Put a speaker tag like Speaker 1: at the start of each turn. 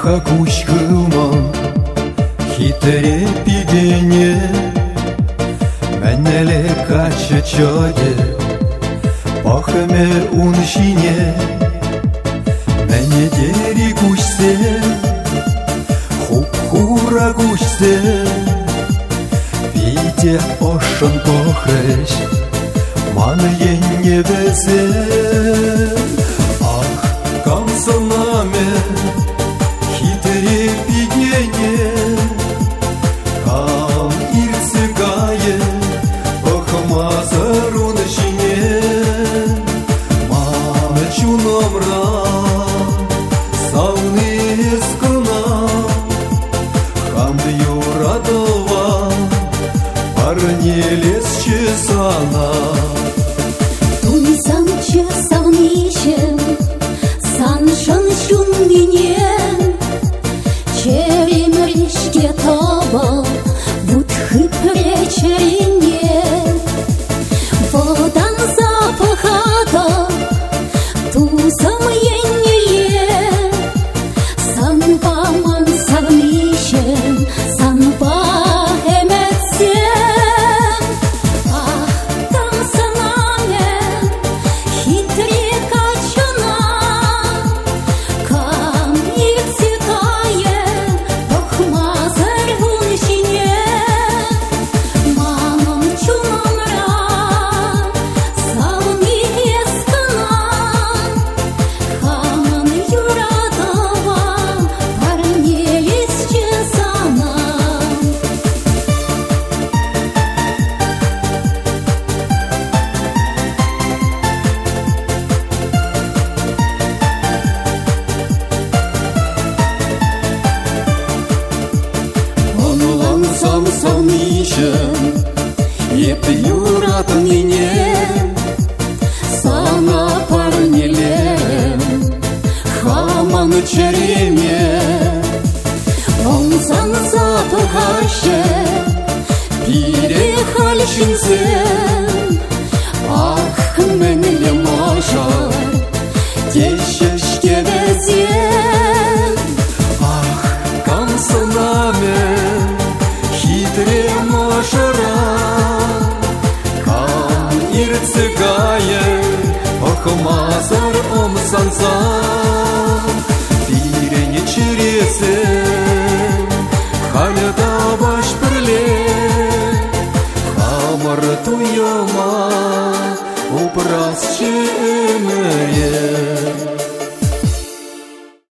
Speaker 1: куш кылмам хитре пигене Мәнеле кача чоде пахме уншине Мәне дери кушсе хуп-хура кушсе Вите ошын похреш маны енне бесе Ах, камсанаме хитре пигене Кам ирсыгае пахмазар уншине Маны чунамра сауны эскана Хамды юрадова парнелес чесана
Speaker 2: Тунсан чесавнишем саншан шундинен Черемришке таба вудхы пречерине Водан запахата тузам еннее Санба ман савнишем санба эметсем Ах, там санамен хитре качана Кам ирсикае пахмазар уншине Мамам чунамра сауни эскана Хаман юрадова парнелес чесана
Speaker 1: Онлансам савнишем епті юратын менен Сана парнелем хаманы череме
Speaker 2: Онсан запахаще
Speaker 1: пире халшинсен Ах, менеле мажар тешешке везен Ах, камсанаме хитре мажара Кам ирцыгае пахмазар омсанса Пирене чересен халяда баш пірле Хамар туяма образ чемере